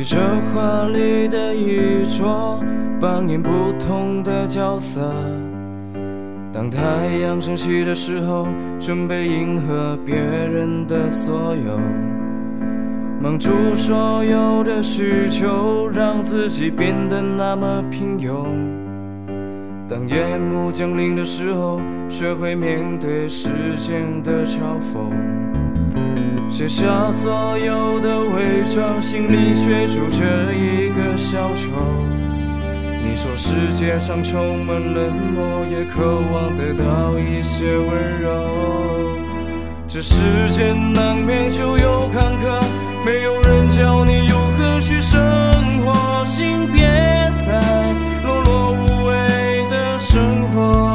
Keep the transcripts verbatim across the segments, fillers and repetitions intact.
披着华丽的衣着，扮演不同的角色。当太阳升起的时候，准备迎合别人的所有，蒙住所有的需求，让自己变得那么平庸。当夜幕降临的时候，学会面对时间的嘲讽，卸下所有的伪装，心里写出这一个小丑。你说世界上充满冷漠，也渴望得到一些温柔。这世间难免就有坎坷，没有人教你如何去生活。心别再碌碌无为的生活，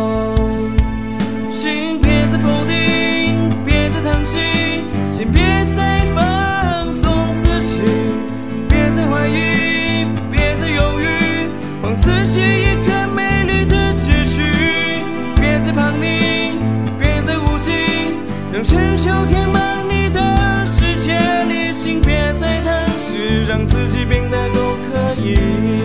心别再否定，别再叹息，请别再放纵自己，别再怀疑，别再犹豫，帮自己一个美丽的结局。别再叛逆，别再无情，让成就填满你的世界里。心别再叹息，让自己变得够可以。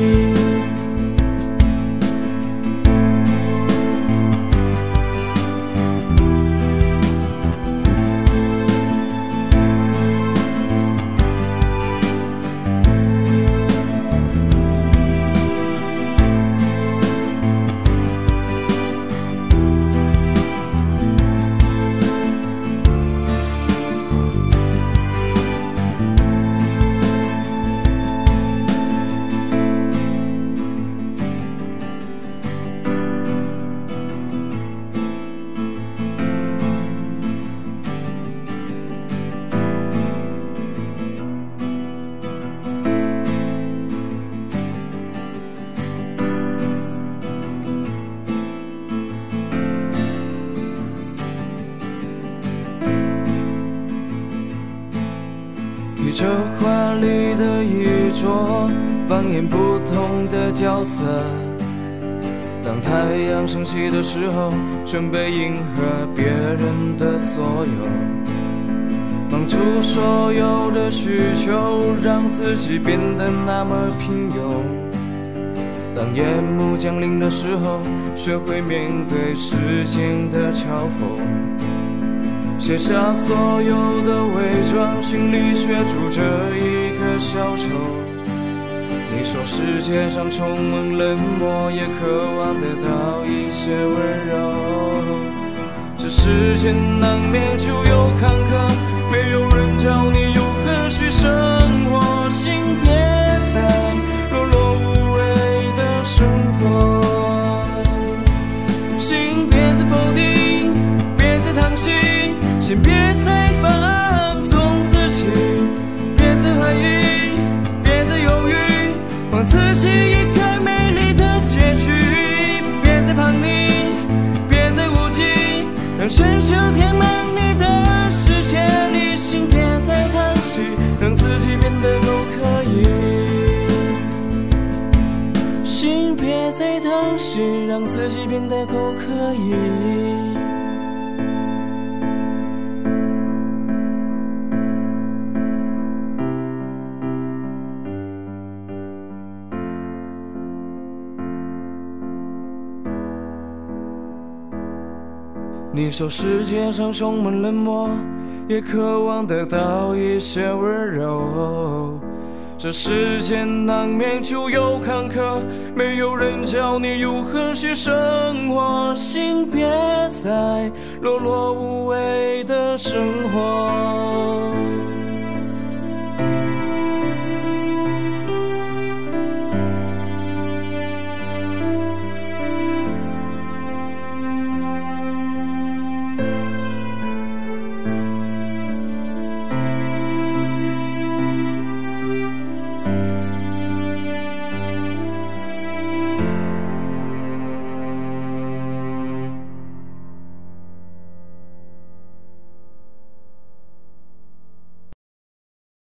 披着华丽的衣着，扮演不同的角色。当太阳升起的时候，准备迎合别人的所有，忙出所有的需求，让自己变得那么平庸。当夜幕降临的时候，学会面对时间的嘲讽，卸下所有的伪装，心里写出这一个小丑。你说世界上充满冷漠，也渴望得到一些温柔。这世间难免就有坎坷，没有人教你如何去生活。心别再碌碌无为的生活，心别再否定，别再叹息，请别再放纵自己，别再怀疑，别再犹豫，帮自己一个美丽的结局。别再叛逆，别再无情，让成就填满你的世界里。心别再叹息，让自己变得够可以。心别再叹息，让自己变得够可以。你说世界上充满冷漠，也渴望得到一些温柔。这世间难免就有坎坷，没有人教你如何去生活。心别再碌碌无为的生活。